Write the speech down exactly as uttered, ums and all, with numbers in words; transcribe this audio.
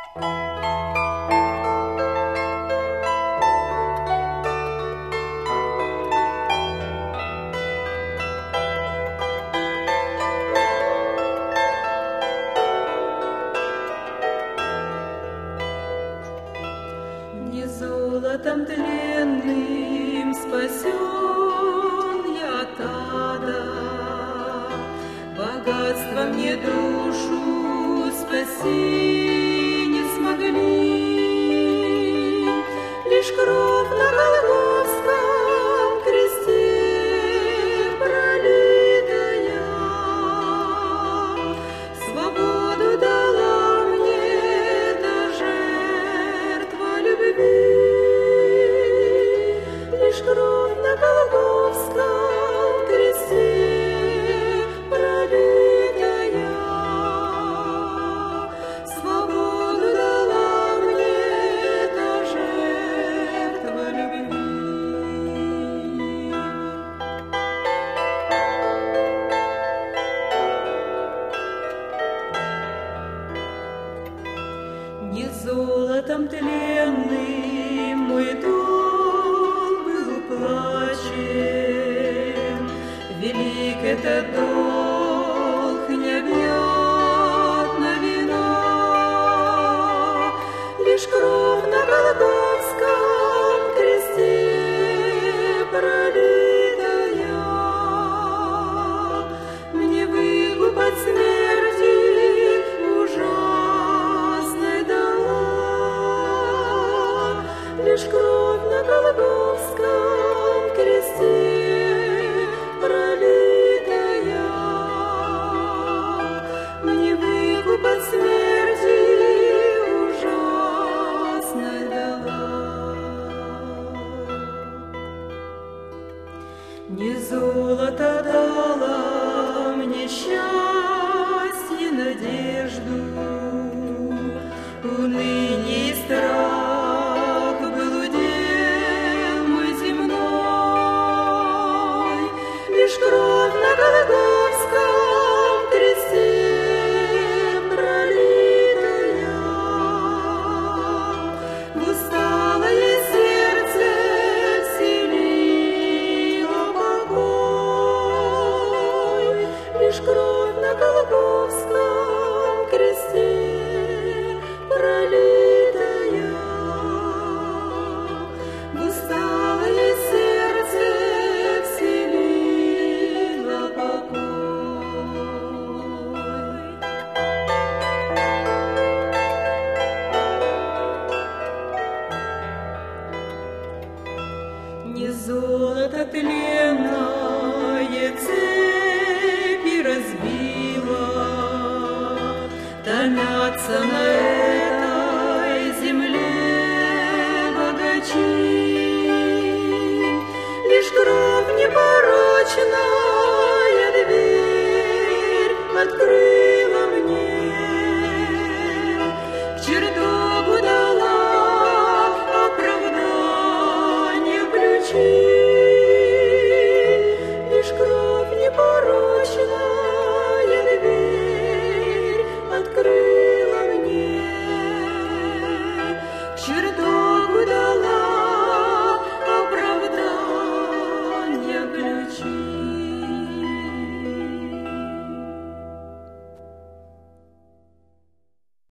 Не золотом тленным спасен я от ада, богатством мне душу спасти не смогли. Лишь кровь на Голгофском кресте пролитая свободу дала мне та жертва любви. Лишь кровь на Голгофском кресте пролитая свободу дала мне та жертва любви. Не золотом тленным мой долг был уплачен, велик этот долг необъятна вина. Лишь кровь на Голгофском кресте пролитая мне выкуп от смерти ужасной дала. Лишь кровь на Голгофском кресте пролитая мне выкуп от смерти ужасной дала. Не золото дала мне счастье, надежду, уныние и страх был удел мой земной. Лишь кровь на Голгофском кресте пролитая в усталое сердце вселила покой. Лишь кровь на Голгофском кресте пролитая в усталое сердце вселила покой. Не золото тленное цепи разбила, томятся на